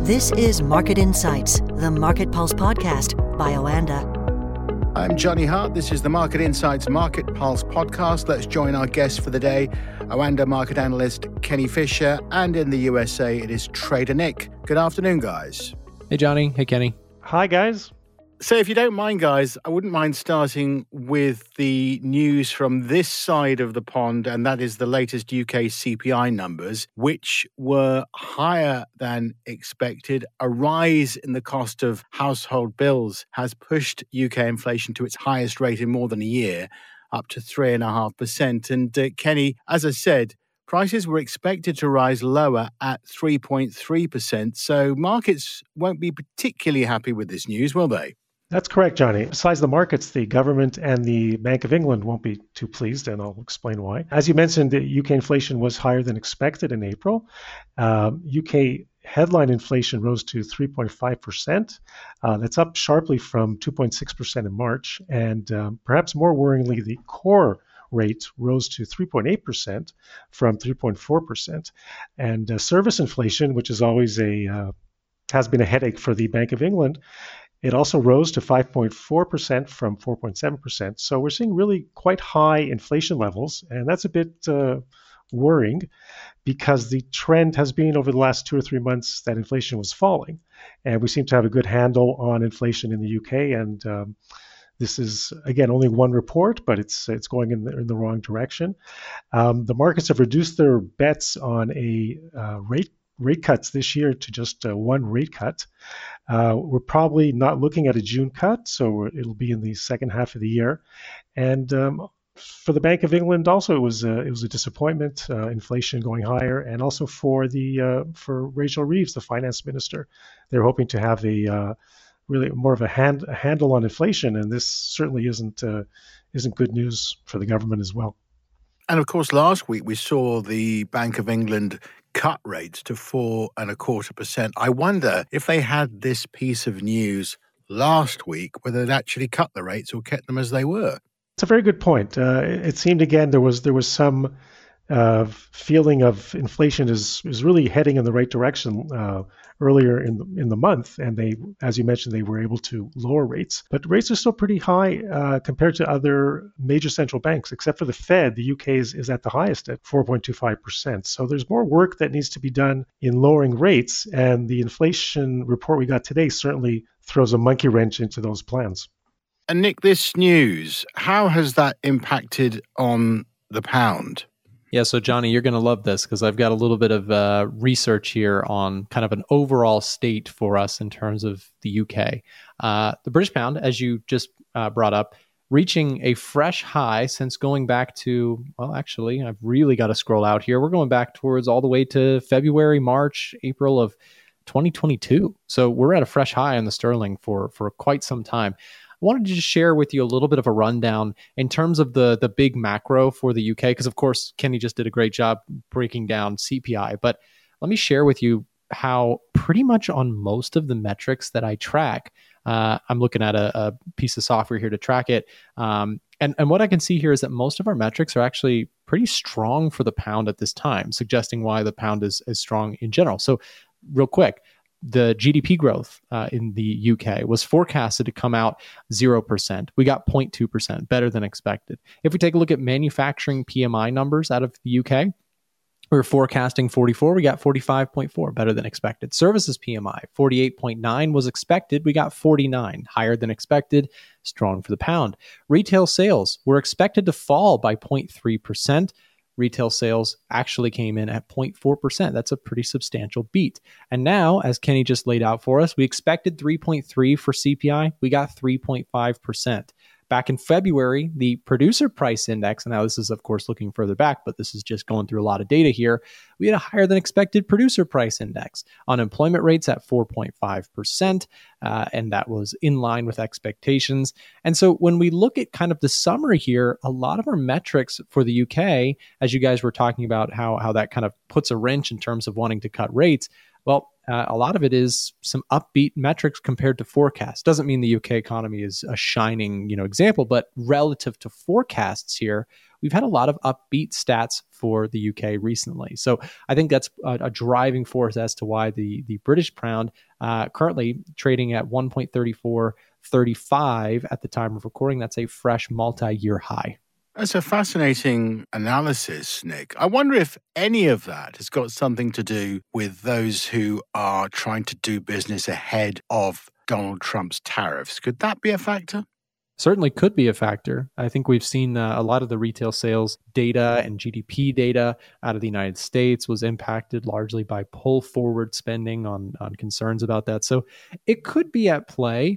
This is Market Insights, the Market Pulse podcast by Oanda. I'm Johnny Hart. This is the Market Insights Market Pulse podcast. Let's join our guest for the day, Oanda market analyst Kenny Fisher, and in the USA, it is Trader Nick. Good afternoon, guys. Hey, Johnny. Hey, Kenny. Hi, guys. So if you don't mind, guys, I wouldn't mind starting with the news from this side of the pond, and that is the latest UK CPI numbers, which were higher than expected. A rise in the cost of household bills has pushed UK inflation to its highest rate in more than a year, up to 3.5%. And Kenny, as I said, prices were expected to rise lower at 3.3%. So markets won't be particularly happy with this news, will they? That's correct, Johnny. Besides the markets, the government and the Bank of England won't be too pleased, and I'll explain why. As you mentioned, the UK inflation was higher than expected in April. UK headline inflation rose to 3.5%. That's up sharply from 2.6% in March. And perhaps more worryingly, the core rate rose to 3.8% from 3.4%. And service inflation, which is always has been a headache for the Bank of England, it also rose to 5.4% from 4.7%. So we're seeing really quite high inflation levels, and that's a bit worrying because the trend has been over the last 2 or 3 months that inflation was falling. And we seem to have a good handle on inflation in the UK. And this is, again, only one report, but it's going in the wrong direction. The markets have reduced their bets on a rate cuts this year to just one rate cut. We're probably not looking at a June cut, so it'll be in the second half of the year. And for the Bank of England, also it was a disappointment. Inflation going higher, and also for Rachel Reeves, the finance minister, they're hoping to have a really more of a handle on inflation, and this certainly isn't good news for the government as well. And of course, last week we saw the Bank of England cut rates to 4.25%. I wonder if they had this piece of news last week, whether they'd actually cut the rates or kept them as they were. It's a very good point. It seemed again there was some feeling of inflation is really heading in the right direction earlier in the month, and they, as you mentioned, they were able to lower rates. But rates are still pretty high compared to other major central banks, except for the Fed. The UK is at the highest at 4.25%. So there's more work that needs to be done in lowering rates, and the inflation report we got today certainly throws a monkey wrench into those plans. And Nick, this news, how has that impacted on the pound? Yeah, so Johnny, you're going to love this because I've got a little bit of research here on kind of an overall state for us in terms of the UK. The British pound, as you just brought up, reaching a fresh high since going back to, well, actually, I've really got to scroll out here. We're going back towards all the way to February, March, April of 2022. So we're at a fresh high on the sterling for quite some time. I wanted to just share with you a little bit of a rundown in terms of the big macro for the UK, because of course, Kenny just did a great job breaking down CPI. But let me share with you how pretty much on most of the metrics that I track, I'm looking at a piece of software here to track it. And what I can see here is that most of our metrics are actually pretty strong for the pound at this time, suggesting why the pound is strong in general. So real quick, the GDP growth in the UK was forecasted to come out 0%. We got 0.2%, better than expected. If we take a look at manufacturing PMI numbers out of the UK, we were forecasting 44, we got 45.4, better than expected. Services PMI, 48.9 was expected, we got 49, higher than expected, strong for the pound. Retail sales were expected to fall by 0.3%. Retail sales actually came in at 0.4%. That's a pretty substantial beat. And now, as Kenny just laid out for us, we expected 3.3 for CPI. We got 3.5%. Back in February, the producer price index, and now this is, of course, looking further back, but this is just going through a lot of data here. We had a higher than expected producer price index. Unemployment rates at 4.5%, and that was in line with expectations. And so when we look at kind of the summary here, a lot of our metrics for the UK, as you guys were talking about how that kind of puts a wrench in terms of wanting to cut rates, well, a lot of it is some upbeat metrics compared to forecasts. Doesn't mean the UK economy is a shining, example, but relative to forecasts here, we've had a lot of upbeat stats for the UK recently. So I think that's a driving force as to why the British pound currently trading at 1.3435 at the time of recording. That's a fresh multi-year high. That's a fascinating analysis, Nick. I wonder if any of that has got something to do with those who are trying to do business ahead of Donald Trump's tariffs. Could that be a factor? Certainly could be a factor. I think we've seen a lot of the retail sales data and GDP data out of the United States was impacted largely by pull forward spending on concerns about that. So it could be at play.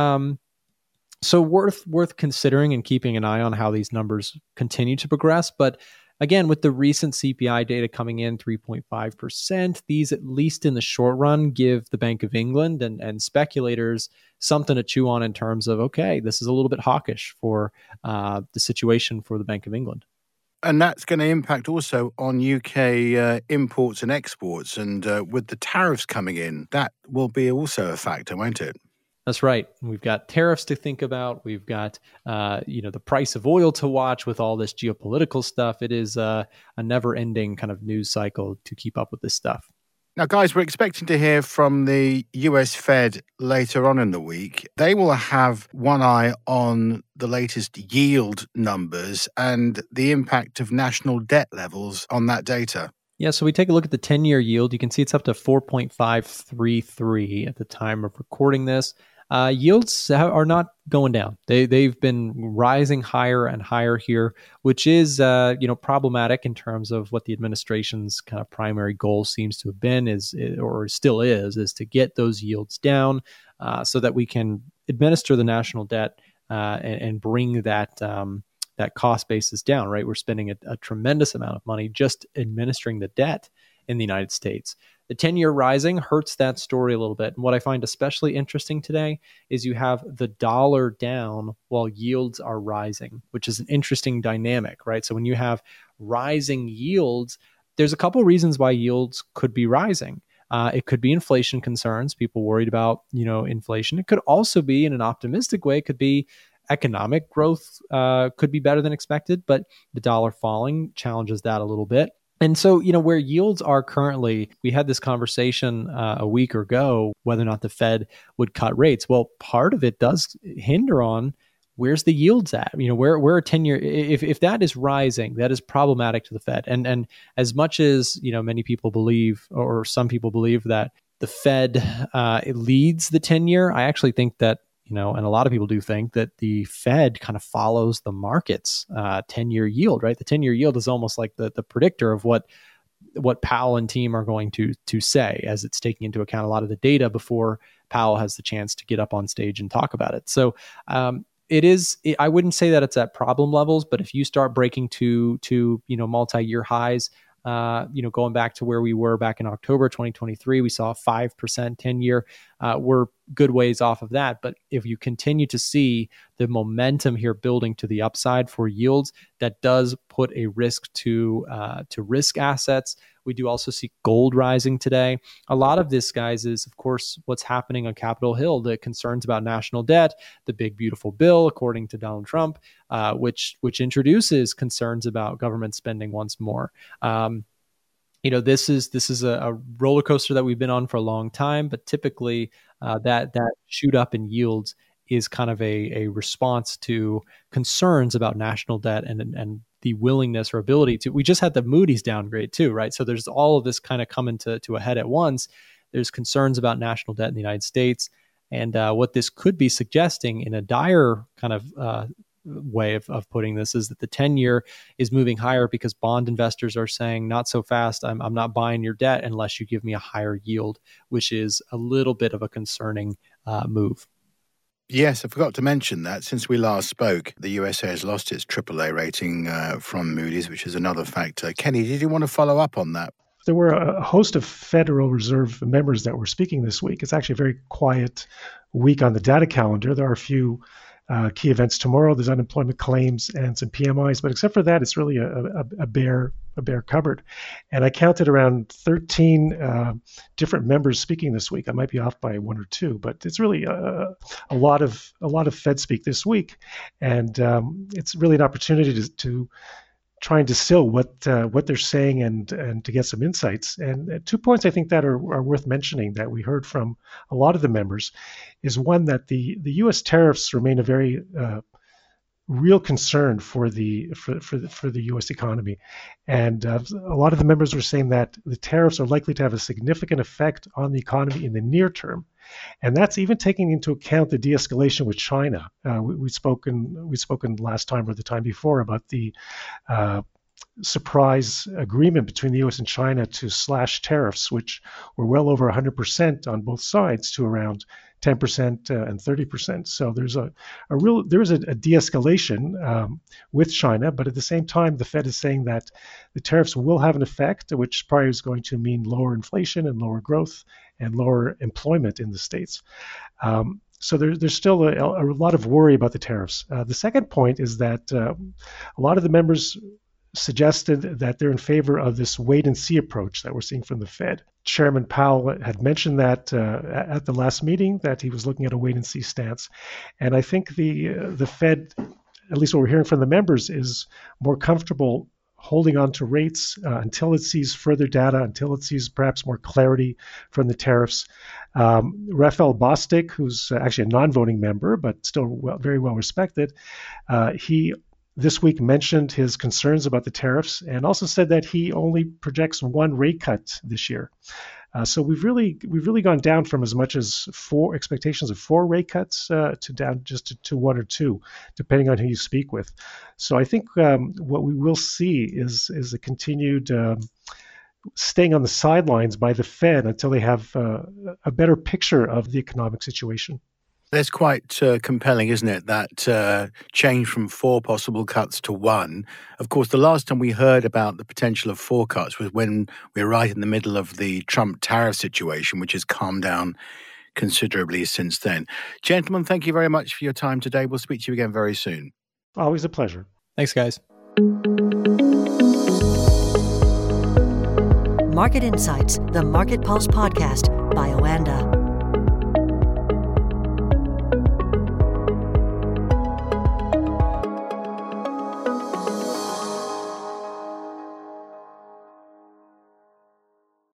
So worth considering and keeping an eye on how these numbers continue to progress. But again, with the recent CPI data coming in 3.5%, these, at least in the short run, give the Bank of England and speculators something to chew on in terms of, okay, this is a little bit hawkish for the situation for the Bank of England. And that's going to impact also on UK imports and exports. And with the tariffs coming in, that will be also a factor, won't it? That's right. We've got tariffs to think about. We've got, the price of oil to watch with all this geopolitical stuff. It is a never-ending kind of news cycle to keep up with this stuff. Now, guys, we're expecting to hear from the US Fed later on in the week. They will have one eye on the latest yield numbers and the impact of national debt levels on that data. Yeah, so we take a look at the 10-year yield. You can see it's up to 4.533 at the time of recording this. Yields are not going down. They've been rising higher and higher here, which is problematic in terms of what the administration's kind of primary goal seems to have been is to get those yields down so that we can administer the national debt and bring that cost basis down, right? We're spending a tremendous amount of money just administering the debt in the United States. The 10-year rising hurts that story a little bit. And what I find especially interesting today is you have the dollar down while yields are rising, which is an interesting dynamic, right? So when you have rising yields, there's a couple reasons why yields could be rising. It could be inflation concerns, people worried about, inflation. It could also be, in an optimistic way, it could be economic growth could be better than expected, but the dollar falling challenges that a little bit. And so, where yields are currently, we had this conversation a week ago, whether or not the Fed would cut rates. Well, part of it does hinder on where's the yields at? Where a 10-year, if that is rising, that is problematic to the Fed. And as much as, many people believe, or some people believe that the Fed leads the 10-year, I actually think that, and a lot of people do think that the Fed kind of follows the market's 10-year yield, right? The 10-year yield is almost like the predictor of what Powell and team are going to say, as it's taking into account a lot of the data before Powell has the chance to get up on stage and talk about it. So I wouldn't say that it's at problem levels, but if you start breaking to multi-year highs, going back to where we were back in October 2023, we saw a 5% 10-year. We're good ways off of that. But if you continue to see the momentum here building to the upside for yields, that does put a risk to risk assets. We do also see gold rising today. A lot of this, guys, is, of course, what's happening on Capitol Hill, the concerns about national debt, the big, beautiful bill, according to Donald Trump, which introduces concerns about government spending once more. This is a roller coaster that we've been on for a long time, but typically that shoot up in yields is kind of a response to concerns about national debt and the willingness or ability to. We just had the Moody's downgrade too, right? So there's all of this kind of coming to a head at once. There's concerns about national debt in the United States, and what this could be suggesting in a dire kind of way of putting this is that the 10-year is moving higher because bond investors are saying, not so fast, I'm not buying your debt unless you give me a higher yield, which is a little bit of a concerning move. Yes, I forgot to mention that since we last spoke, the USA has lost its AAA rating from Moody's, which is another factor. Kenny, did you want to follow up on that? There were a host of Federal Reserve members that were speaking this week. It's actually a very quiet week on the data calendar. There are a few key events tomorrow. There's unemployment claims and some PMIs, but except for that, it's really a bare cupboard. And I counted around 13 different members speaking this week. I might be off by one or two, but it's really a lot of Fed speak this week, and it's really an opportunity to try and distill what they're saying and to get some insights. And 2 points I think that are worth mentioning that we heard from a lot of the members is one, that the U.S. tariffs remain a very real concern for the U.S. economy, and a lot of the members were saying that the tariffs are likely to have a significant effect on the economy in the near term, and that's even taking into account the de-escalation with China. We'd spoken last time or the time before about the surprise agreement between the U.S. and China to slash tariffs, which were well over 100% on both sides, to around 10% and 30%. So there's a de-escalation with China, but at the same time, the Fed is saying that the tariffs will have an effect, which probably is going to mean lower inflation and lower growth and lower employment in the States. So there's still a lot of worry about the tariffs. The second point is that a lot of the members suggested that they're in favor of this wait-and-see approach that we're seeing from the Fed. Chairman Powell had mentioned that at the last meeting, that he was looking at a wait-and-see stance. And I think the Fed, at least what we're hearing from the members, is more comfortable holding on to rates until it sees further data, until it sees perhaps more clarity from the tariffs. Raphael Bostic, who's actually a non-voting member, but still very well respected, he this week mentioned his concerns about the tariffs and also said that he only projects one rate cut this year. So we've really gone down from as much as expectations of 4 rate cuts to down just to 1 or 2, depending on who you speak with. So I think what we will see is a continued staying on the sidelines by the Fed until they have a better picture of the economic situation. That's quite compelling, isn't it? That change from 4 possible cuts to 1. Of course, the last time we heard about the potential of 4 cuts was when we were right in the middle of the Trump tariff situation, which has calmed down considerably since then. Gentlemen, thank you very much for your time today. We'll speak to you again very soon. Always a pleasure. Thanks, guys. Market Insights, the Market Pulse podcast by Oanda.